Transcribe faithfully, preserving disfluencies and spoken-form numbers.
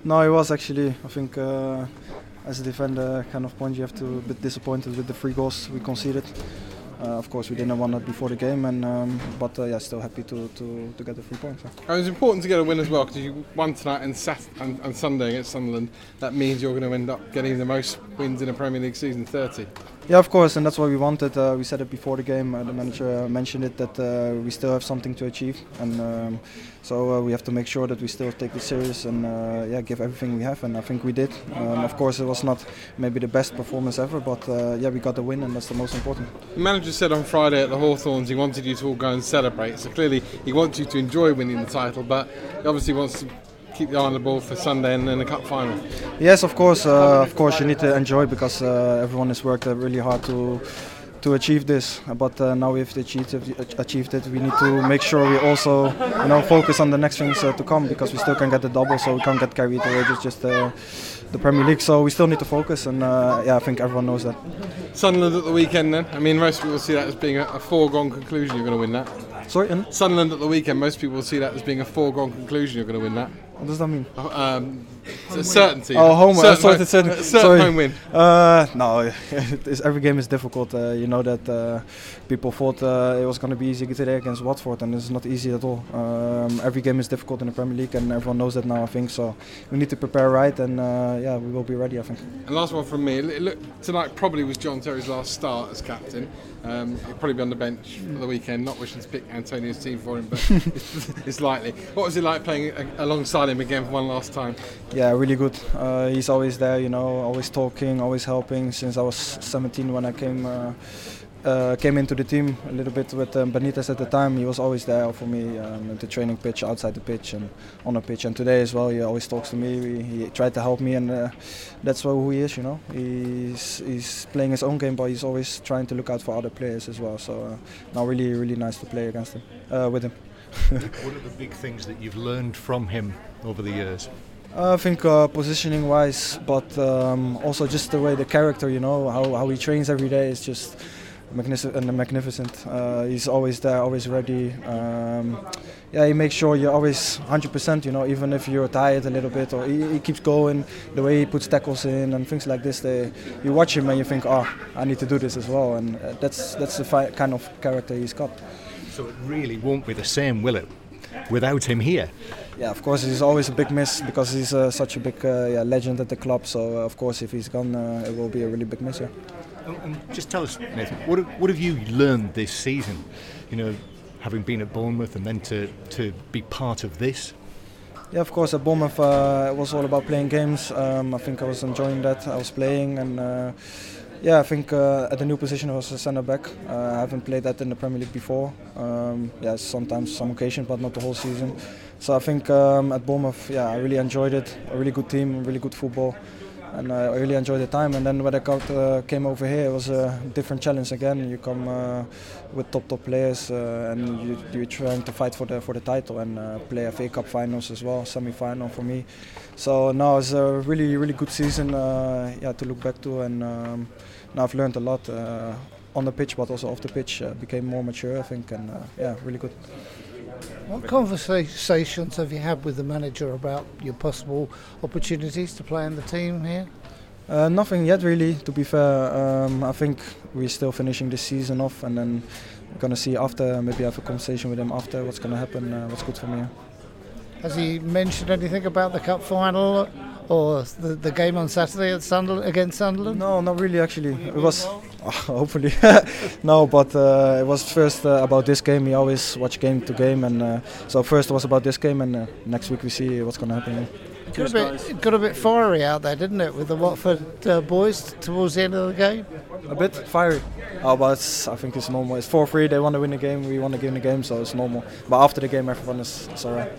No, it was actually. I think uh, as a defender, kind of point you have to be a bit disappointed with the three goals we conceded. Uh, of course, we didn't want that before the game, and um, but uh, yeah, still happy to, to, to get the three points. Yeah. It was important to get a win as well because you won tonight and, Sat- and, and Sunday against Sunderland. That means you're going to end up getting the most wins in a Premier League season, thirty. Yeah, of course, and that's what we wanted. Uh, we said it before the game. Uh, the manager uh, mentioned it that uh, we still have something to achieve, and um, so uh, we have to make sure that we still take it serious and uh, yeah, give everything we have. And I think we did. Um, of course, it was not maybe the best performance ever, but uh, yeah, we got the win, and that's the most important. The manager said on Friday at the Hawthorns he wanted you to all go and celebrate. So clearly, he wants you to enjoy winning the title, but he obviously wants to keep the eye on the ball for Sunday and then the cup final. Yes, of course. Uh, of course, you need to enjoy because uh, everyone has worked uh, really hard to to achieve this. But uh, now we've achieved it, achieved it. We need to make sure we also, you know, focus on the next things uh, to come because we still can get the double, so we can't get carried away. It's just uh, the Premier League, so we still need to focus, and uh, yeah, I think everyone knows that. Sunderland at the weekend, then. I mean, most people see that as being a, a foregone conclusion. You're going to win that. Sorry, and? Sunderland at the weekend. Most people see that as being a foregone conclusion. You're going to win that. What does that mean? Um, it's a certainty. Oh, home. Certain I thought home, it said certain sorry. home win. Uh, no, it's, every game is difficult. Uh, you know that uh, people thought uh, it was going to be easy today against Watford, and it's not easy at all. Um, every game is difficult in the Premier League, and everyone knows that now. I think so. We need to prepare right, and uh, yeah, we will be ready. I think. And last one from me. Look, tonight probably was John Terry's last start as captain. Um, he'll probably be on the bench for the weekend. Not wishing to pick Antonio's team for him, but it's, it's likely. What was it like playing alongside him again for one last time? Yeah, really good. Uh, he's always there, you know, always talking, always helping. Since I was seventeen when I came uh, uh, came into the team a little bit with um, Benitez at the time, he was always there for me um, at the training pitch, outside the pitch, and on the pitch. And today as well, he always talks to me. He, he tried to help me, and uh, that's who he is, you know. He's he's playing his own game, but he's always trying to look out for other players as well. So uh, now really, really nice to play against him, uh, with him. What are the big things that you've learned from him over the years? Uh, I think uh, positioning wise, but um, also just the way the character, you know, how, how he trains every day is just magnific- and magnificent. Uh, he's always there, always ready. Um, yeah, he makes sure you're always one hundred percent, you know, even if you're tired a little bit, or he, he keeps going. The way he puts tackles in and things like this, they, you watch him and you think, oh, I need to do this as well, and uh, that's that's the fi- kind of character he's got. So it really won't be the same, will it, without him here? Yeah, of course, he's always a big miss because he's uh, such a big uh, yeah, legend at the club. So, uh, of course, if he's gone, uh, it will be a really big miss. Yeah. And, and just tell us, Nathan, what have, what have you learned this season? You know, having been at Bournemouth and then to, to be part of this? Yeah, of course, at Bournemouth uh, it was all about playing games. Um, I think I was enjoying that. I was playing and... Uh, Yeah, I think uh, at the new position I was a centre back. Uh, I haven't played that in the Premier League before. Um, yeah, sometimes some occasion, but not the whole season. So I think um, at Bournemouth, yeah, I really enjoyed it. A really good team, really good football, and uh, I really enjoyed the time. And then when I got, uh, came over here, it was a different challenge again. You come uh, with top top players, uh, and you, you're trying to fight for the for the title and uh, play F A Cup finals as well, semi-final for me. So now it's a really really good season, uh, yeah, to look back to, and um, now I've learned a lot uh, on the pitch, but also off the pitch. Uh, became more mature, I think, and uh, yeah, really good. What conversations have you had with the manager about your possible opportunities to play in the team here? Uh, nothing yet, really. To be fair, um, I think we're still finishing this season off, and then we're gonna see after. Maybe have a conversation with him after what's gonna happen, uh, what's good for me. Has he mentioned anything about the cup final or the, the game on Saturday at Sunderland, against Sunderland? No, not really actually. It was oh, hopefully no, but uh, it was first uh, about this game. We always watch game to game, and uh, so first it was about this game, and uh, next week we see what's going to happen. It got, a bit, it got a bit fiery out there, didn't it, with the Watford uh, boys towards the end of the game? A bit fiery. Oh, but it's, I think it's normal. It's four three. They want to win the game. We want to win the game, so it's normal. But after the game, everyone is, is alright.